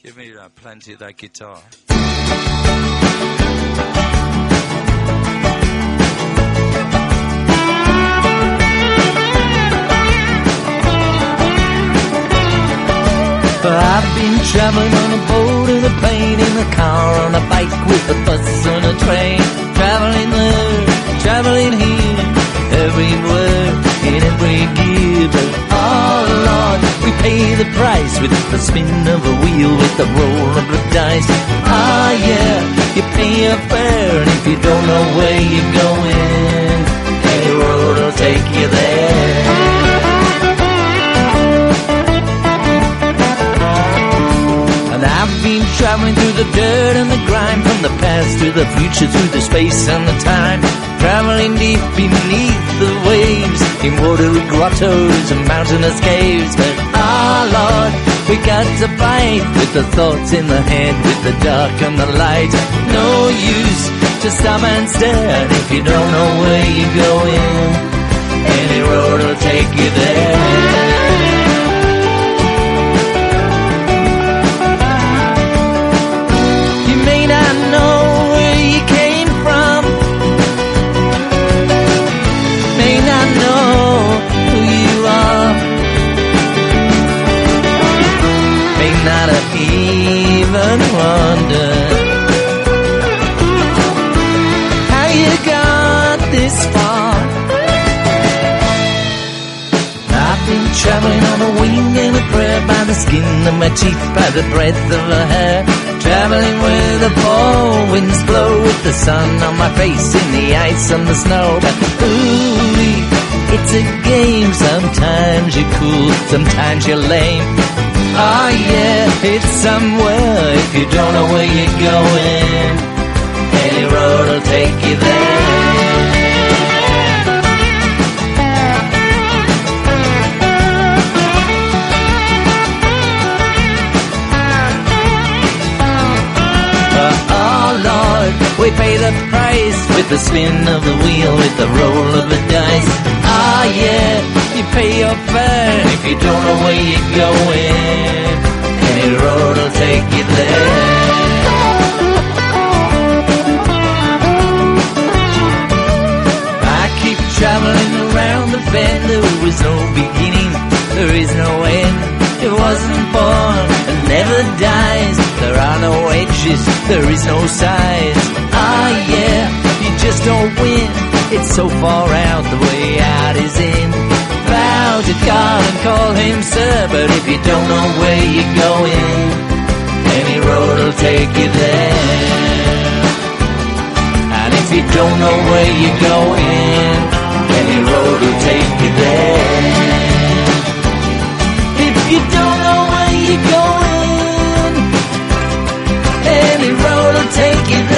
Give me plenty of that guitar. I've been traveling on a boat, in a plane, in a car, on a bike, with a bus, on a train. Traveling there, traveling here, everywhere, in every gear. But oh Lord, we pay the price with the spin of a wheel, with the roll of the dice. Ah yeah, you pay a fare, and if you don't know where you're going, any road will take you there. And I've been traveling through the dirt and the grime, from the past to the future, through the space and the time. Traveling deep beneath the waves, in watery grottos and mountainous caves. But ah Lord, we got to fight with the thoughts in the head, with the dark and the light. No use to stop and stare, and if you don't know where you're going, any road will take you there. Even wonder how you got this far. I've been traveling on a wing and a prayer, by the skin of my teeth, by the breadth of her hair. Traveling where the fall winds blow, with the sun on my face, in the ice and the snow. But ooh, it's a game. Sometimes you're cool, sometimes you're lame. Oh yeah, it's somewhere, if you don't know where you're going, any road will take you there. Oh Lord, we pay the price with the spin of the wheel, with the roll of the dice. Ah yeah, you pay your fare, and if you don't know where you're going, any road will take you there. I keep traveling around the bend, there is no beginning, there is no end. It wasn't born and never dies, there are no edges, there is no sides. Ah yeah, you just don't win, it's so far out, the way out is in. Vow to God and call him sir, but if you don't know where you're going, any road will take you there. And if you don't know where you're going, any road will take you there. If you don't know where you're going, any road will take you there.